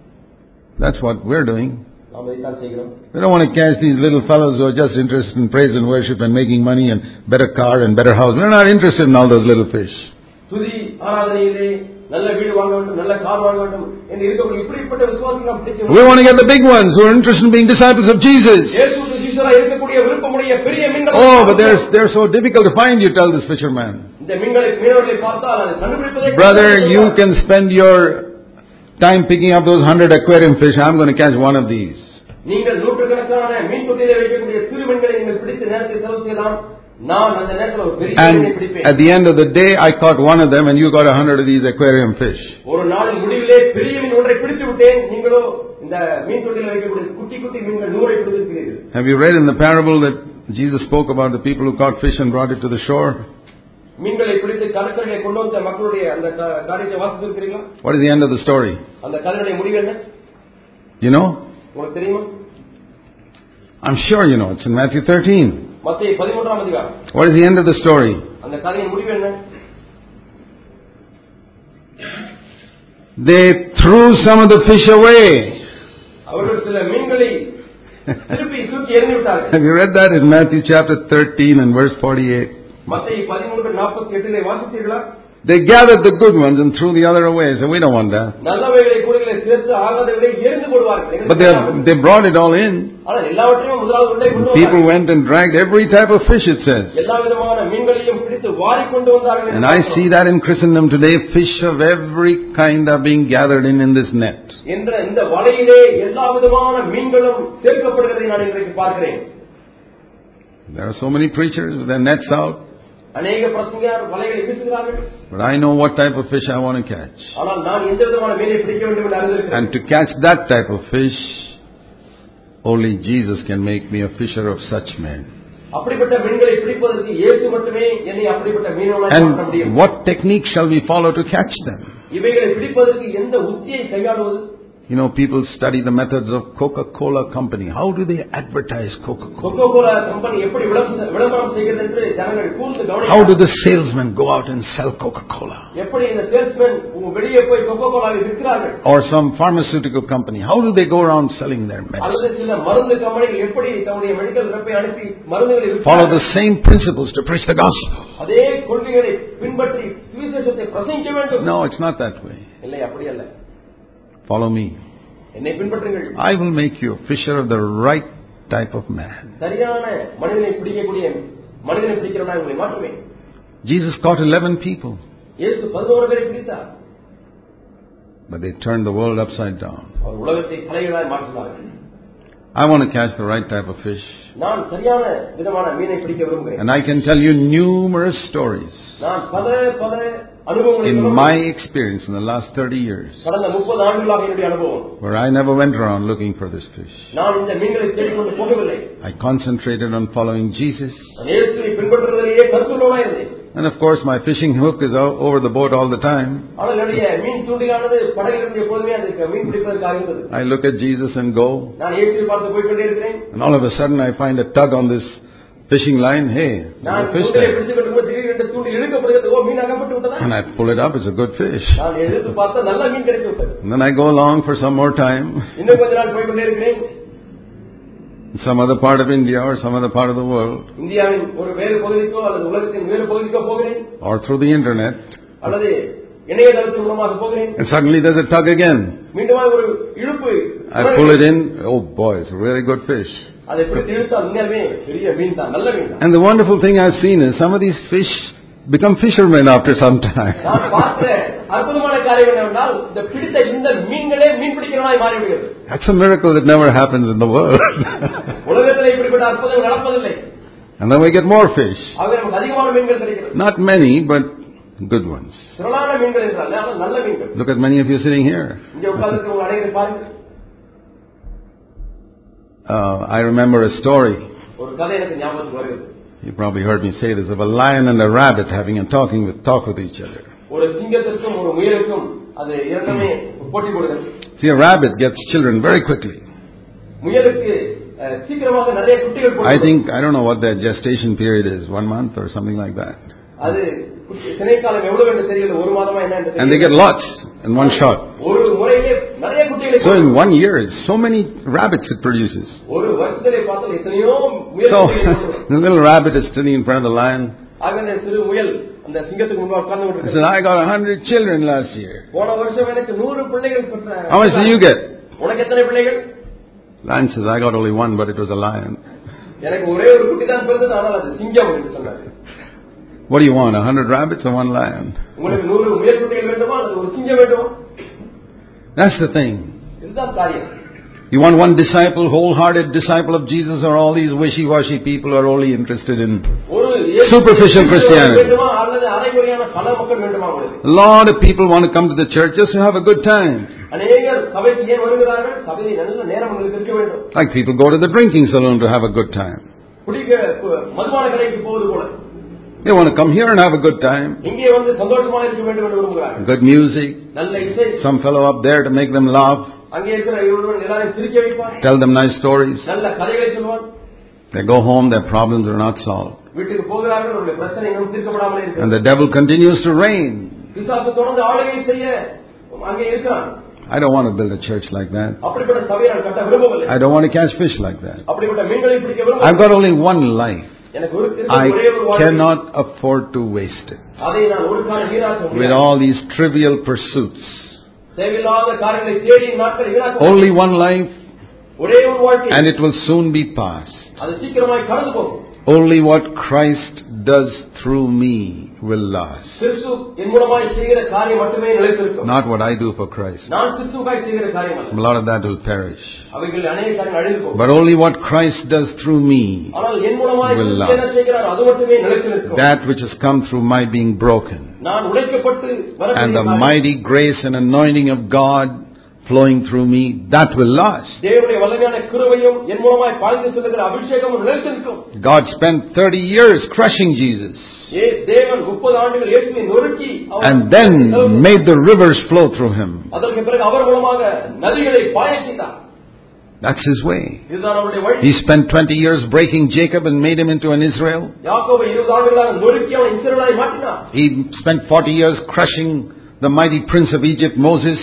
That's what we're doing. நாம் இதை தான் செய்கிறோம். We don't want to catch these little fellows who are just interested in praise and worship and making money and better car and better house. We're not interested in all those little fish. துதி ஆராதனையிலே நல்ல வீடு வாங்க வேண்டும், நல்ல car வாங்க வேண்டும் என்று இருக்கக்கூடிய இப்படிப்பட்ட விசுவாசிகள் நாம் பிடிக்க. We want to get the big ones who are interested in being disciples of Jesus. இயேசுவுக்கு சீஷராக இருக்கக்கூடிய விருப்பமுடைய பெரிய மீன்கள். Oh, but they're they're so difficult to find, you tell this fisherman. இந்த மீன்களை மீனவர்களை பார்த்தால் அதை கண்டுபிடிப்பதே. Brother, you can spend your time picking up those hundred aquarium fish. I'm going to catch one of these. நீங்கள் நூற்றுக்கணக்கான மீன் தொட்டியிலே வைக்கக்கூடிய சிறு மீன்களை நீங்கள் பிடித்து நேரத்தை செலவு செய்யலாம். நான் அந்த நேரத்தில் ஒரு பெரிய மீனை பிடிப்பேன். At the end of the day, I caught one of them, and you got a hundred of these aquarium fish. ஒரு நாளின் முடிவிலே பெரிய மீன் ஒன்றை பிடித்து விட்டேன், நீங்களோ இந்த மீன் தொட்டியிலே வைக்கக்கூடிய குட்டி குட்டி மீன்கள் நூறை பிடித்திருக்கிறீர்கள். Have you read in the parable that Jesus spoke about the people who caught fish and brought it to the shore? மீன்களை பிடித்து கடற்கரையை கொண்டு வந்த மக்களுடைய அந்த காரியத்தை வாசித்திருக்கிறீங்களா? What is the end of the story? அந்த கதையுடைய முடிவு என்ன? You know? உங்களுக்கு தெரியுமா? I'm sure you know. It's in Matthew thirteen. மத்தேயு பதிமூன்றாம் அதிகாரம். What is the end of the story? அந்த கதையின் முடிவு என்ன? They threw some of the fish away. அவர்கள் சில மீன்களை திருப்பி தூக்கி எறிந்து விட்டார்கள். Have you read that in Matthew chapter thirteen and verse forty-eight? மத்தேயு பதிமூன்று நாற்பத்தெட்டு லே வாசித்தீர்களா? They gathered the good ones and threw the other away. So we don't want that. நல்லவைகளை கூடைகளை சேர்த்து ஆகாதவைகளை எறிந்து போடுவார்கள். But they they brought it all in. ஆனா எல்லாவற்றையும் முதலாவது உள்ளே கொண்டு வந்தார்கள். People went and dragged every type of fish, it says. எல்லா விதமான மீன்களையும் பிடித்து வாரி கொண்டு வந்தார்கள். And I see that in Christendom today, fish of every kind are being gathered in in this net. என்ற இந்த வலையிலே எல்லா விதமான மீன்களும் சேர்க்கப்படுகிறதை நான் இன்றைக்கு பார்க்கிறேன். There are so many preachers with their nets out. அநேக பிரசங்கியார் வலைகளை வீசுகிறார்கள். But I know what type of fish I want to catch. ஆனால் நான் எந்த விதமான மீனை பிடிக்க வேண்டும் என்று அறிந்திருக்கிறேன். And to catch that type of fish, only Jesus can make me a fisher of such men. அப்படிப்பட்ட மீன்களை பிடிப்பதற்கு இயேசு மட்டுமே என்னை அப்படிப்பட்ட மீனவனாக மாற்ற முடியும். And what technique shall we follow to catch them? இவைகளை பிடிப்பதற்கு எந்த உத்தியை கையாளுவது? You know, people study the methods of Coca-Cola company. How do they advertise Coca-Cola? Coca-Cola company எப்படி விளம்பரம் செய்கிறது என்று ஜனங்கள் கூர்ந்து கவனிக்கிறார்கள். How do the salesmen go out and sell Coca-Cola? எப்படி இந்த சேல்ஸ்மேன் வெளியே போய் Coca-Colaவை விற்கிறார்கள்? Or some pharmaceutical company. How do they go around selling their medicine? அல்லது சில மருந்து கம்பெனிகள் எப்படி தங்களுடைய மெடிக்கல் ரெப்பை அனுப்பி மருந்துகளை விற்கிறார்கள்? Follow the same principles to preach the gospel. அதே கொள்கைகளை பின்பற்றி சுவிசேஷத்தை பிரசங்கிக்க வேண்டும். No, it's not that way. இல்லை, அப்படி அல்ல. Follow me. என்னை பின்பற்றுங்கள். I will make you a fisher of the right type of man. சரியான மனிதனை பிடிக்கக்கூடிய மனிதனை பிடிக்கிறவனாக உங்களை மாற்றுவேன். Jesus caught eleven people. இயேசு பதினொன்று பேரை பிடித்தார். But they turned the world upside down. அவர் உலகத்தை தலைகீழாய் மாற்றினார்கள். I want to catch the right type of fish. நான் சரியான விதமான மீனை பிடிக்க விரும்புகிறேன். And I can tell you numerous stories. நான் பல பல In my experience in the last thirty years, where I never went around looking for this fish, I concentrated on following Jesus. And of course my fishing hook is over the boat all the time. I look at Jesus and go. And all of a sudden I find a tug on this fishing line. Hey, there's a fish there. And I pull it up. It's a good fish. And then I go along for some more time. In some other part of India or some other part of the world. Or through the internet. And suddenly there's a tug again. I pull it in. Oh boy, it's a really good fish. And the wonderful thing I've seen is some of these fish become fishermen after some time. That's a miracle that never happens in the world. And then we get more fish. Not many, but good ones. Look at many of you sitting here. Uh, I remember a story. You probably heard me say this, of a lion and a rabbit having a talking with talk with each other. See, a rabbit gets children very quickly. I think, I don't know what their gestation period is, one month or something like that. And they get lots in one shot. So in one year, so many rabbits it produces. So the little rabbit is sitting in front of the lion. He said, I got a hundred children last year. How much do you get? Lion says, I got only one, but it was a lion. What do you want, a hundred rabbits or one lion? That's the thing. You want one disciple, wholehearted disciple of Jesus, or all these wishy-washy people who are only interested in superficial Christianity? A lot of people want to come to the church just to have a good time. Like people go to the drinking saloon to have a good time. They want to come here and have a good time. Good music. Some fellow up there to make them laugh. Tell them nice stories. They go home, their problems are not solved. And the devil continues to reign. I don't want to build a church like that. I don't want to catch fish like that. I've got only one life. I cannot afford to waste it with all these trivial pursuits. Only one life, and it will soon be past. Only what Christ does through me will last. Not what I do for Christ. A lot of that will perish. But only what Christ does through me will last. That which has come through my being broken. And the mighty grace and anointing of God flowing through me, that will last. God spent thirty years crushing Jesus. And then made the rivers flow through him. That's his way. He spent twenty years breaking Jacob and made him into an Israel. He spent forty years crushing the mighty prince of Egypt, Moses.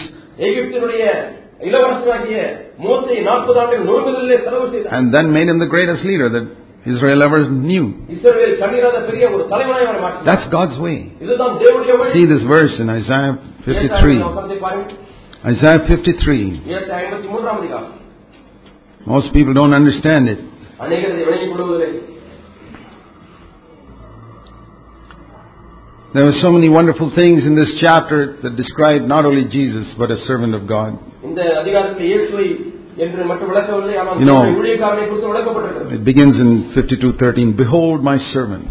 And then made him the greatest leader that Israel ever knew. That's God's way. See this verse in Isaiah fifty-three. Isaiah fifty-three. Most people don't understand it. There were so many wonderful things in this chapter that describe not only Jesus but a servant of God. You know, it begins in fifty-two thirteen. Behold my servant.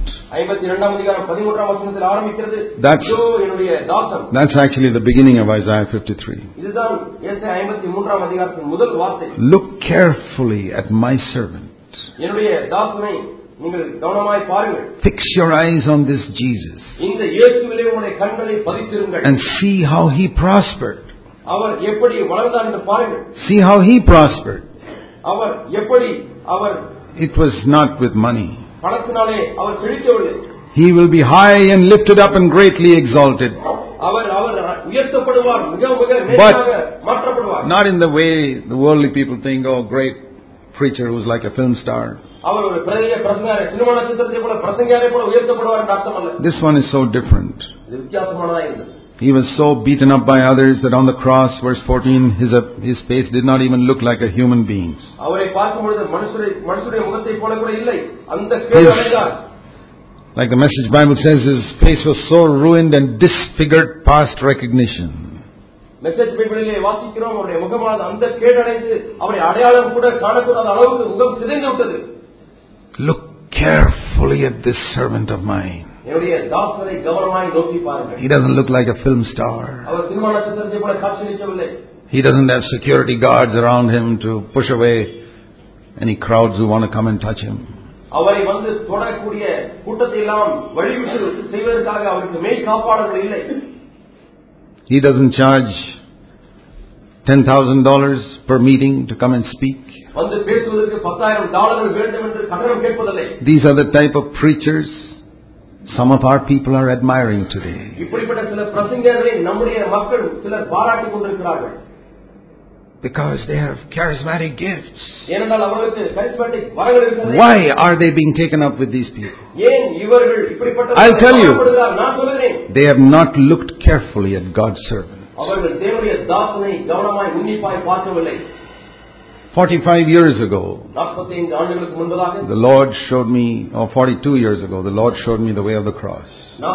That's, that's actually the beginning of Isaiah fifty-three. Look carefully at my servant. Fix your eyes on this Jesus and see how he prospered. See how he prospered. It was not with money. He will be high and lifted up and greatly exalted. But not in the way the worldly people think, oh, great preacher who's like a film star. This one is so different. He was so beaten up by others that on the cross, verse fourteen, his, uh, his face did not even look like a human being's. His, like the Message Bible says, his face was so ruined and disfigured past recognition. Look carefully at this servant of mine. He doesn't look like a film star. He doesn't have security guards around him to push away any crowds who want to come and touch him. He doesn't charge ten thousand dollars per meeting to come and speak. These are the type of preachers some of our people are admiring today. Because they have charismatic gifts. Why are they being taken up with these people? I'll tell you, they have not looked carefully at God's servant. Forty-five years ago, the Lord showed me, or forty-two years ago, the Lord showed me the way of the cross.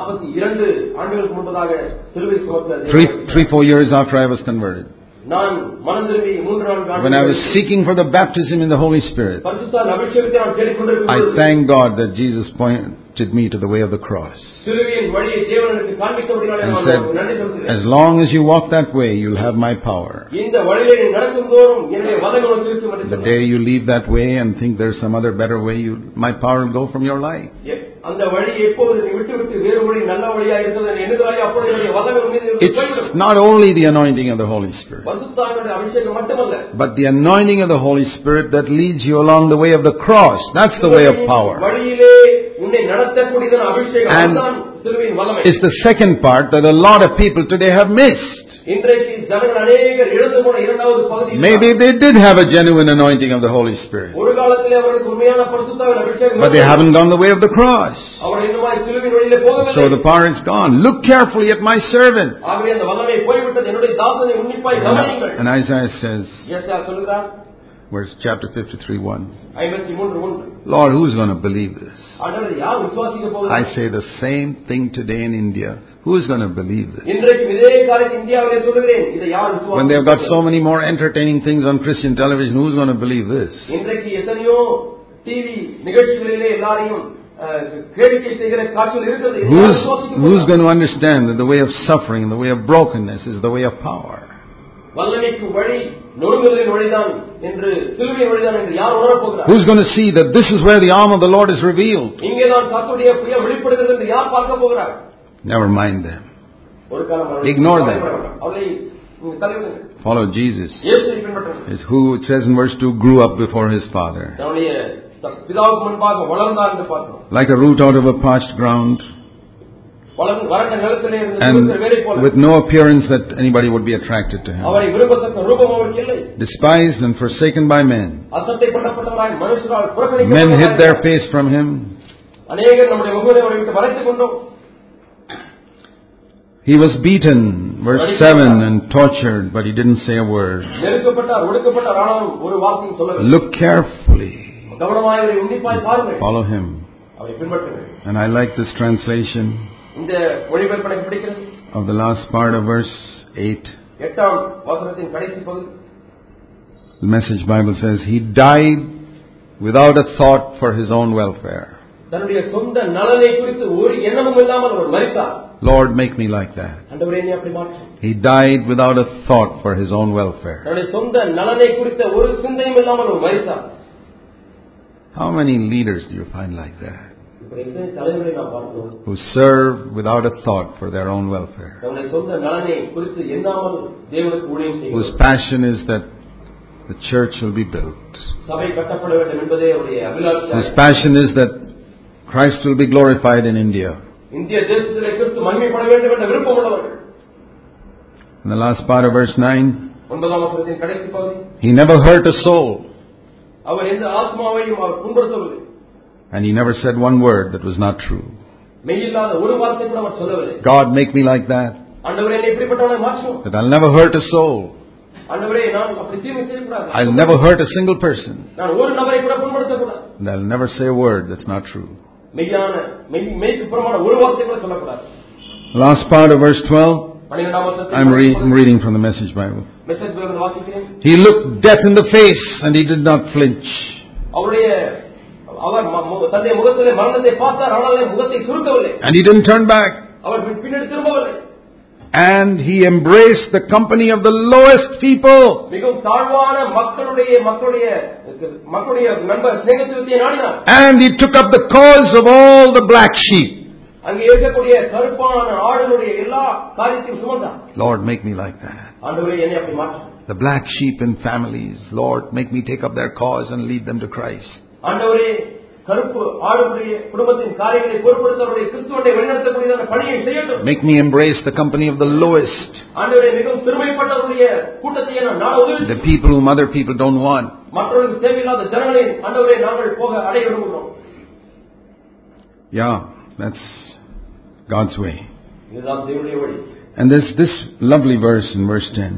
Three, three, four years after I was converted. When I was seeking for the baptism in the Holy Spirit, I thank God that Jesus pointed me to the way of the cross. And said, as long as you walk that way, you'll have my power. The day you leave that way and think there's some other better way, you, my power will go from your life. It's not only the anointing of the Holy Spirit, but the anointing of the Holy Spirit that leads you along the way of the cross. That's the way of power. And it's the second part that a lot of people today have missed. Maybe they did have a genuine anointing of the Holy Spirit, but they haven't gone the way of the cross. So the power is gone. Look carefully at my servant. And Isaiah says, verse chapter fifty-three, one. Lord, who's going to believe this? I say the same thing today in India. Who is going to believe this? When they've got so many more entertaining things on Christian television, who's going to believe this? Who's, who's going to understand that the way of suffering, the way of brokenness is the way of power? Who's going to see that this is where the arm of the Lord is revealed? Never mind them. Ignore them. Follow Jesus. Is who, it says in verse two, grew up before his father. Like a root out of a parched ground. And with no appearance that anybody would be attracted to him. Despised and forsaken by men. Men hid their face from him. He was beaten, verse seven, and tortured, but he didn't say a word. Look carefully. Follow him. And I like this translation of the last part of verse eight. The Message Bible says he died without a thought for his own welfare. தன்னுடைய சொந்த நலனை குறித்து ஒரு எண்ணமும் இல்லாமல் அவர் மரித்தார். Lord, make me like that. ஆண்டவரே என்னை அப்படி மாற்றும். He died without a thought for his own welfare. தன்னுடைய சொந்த நலனை குறித்த ஒரு சிந்தையும் இல்லாமல் அவர் மரித்தார். How many leaders do you find like that? Who serve without a thought for their own welfare. Whose passion is that the church will be built. Whose passion is that Christ will be glorified in India. In the last part of verse nine, he never hurt a soul. And he never said one word that was not true. God, make me like that. That I'll never hurt a soul. I'll never hurt a single person. And I'll never say a word that's not true. Last part of verse twelve. I'm, re- I'm reading from the Message Bible. He looked death in the face and he did not flinch. And he didn't turn back. And he embraced the company of the lowest people. And he took up the cause of all the black sheep. Lord, make me like that. The black sheep in families, Lord, make me take up their cause and lead them to Christ. Make me embrace the company of the lowest. The people whom other people don't want. Yeah, that's God's way. And there's this lovely verse in verse ten.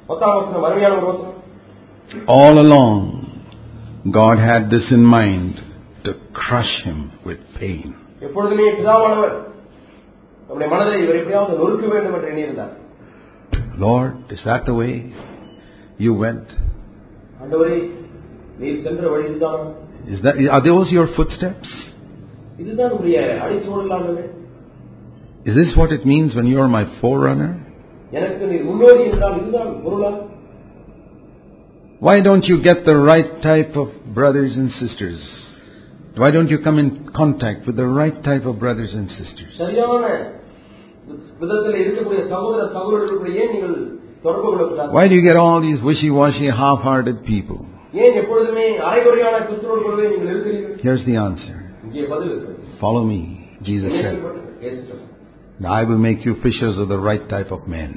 All along, God had this in mind, to crush him with pain. Lord, is that the way you went? Is that, are those your footsteps? Is this what it means when you are my forerunner? Why don't you get the right type of brothers and sisters? Why don't you come in contact with the right type of brothers and sisters? Why do you get all these wishy-washy, half-hearted people? Here's the answer. Follow me, Jesus said. And I will make you fishers of the right type of men.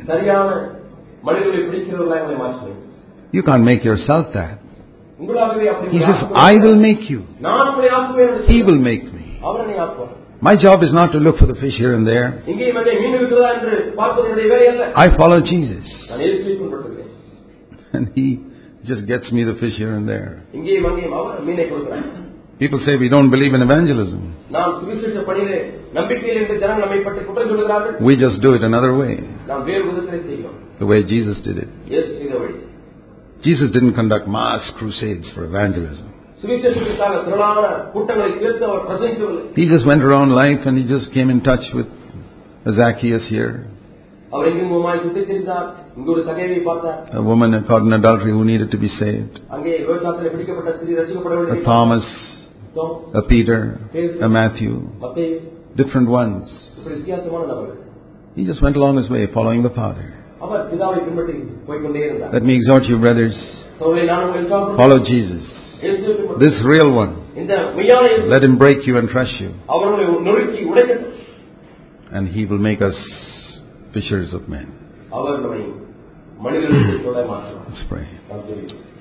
You can't make yourself that. He says, I will make you. He will make me. My job is not to look for the fish here and there. I follow Jesus. And He just gets me the fish here and there. People say we don't believe in evangelism. We just do it another way. The way Jesus did it. Jesus didn't conduct mass crusades for evangelism. He just went around life and he just came in touch with Zacchaeus here. A woman caught in adultery who needed to be saved. A Thomas, a Peter, a Matthew, different ones. He just went along his way following the Father. Let me exhort you, brothers. Follow Jesus. This real one. Let him break you and crush you. And He will make us fishers of men. Let's pray.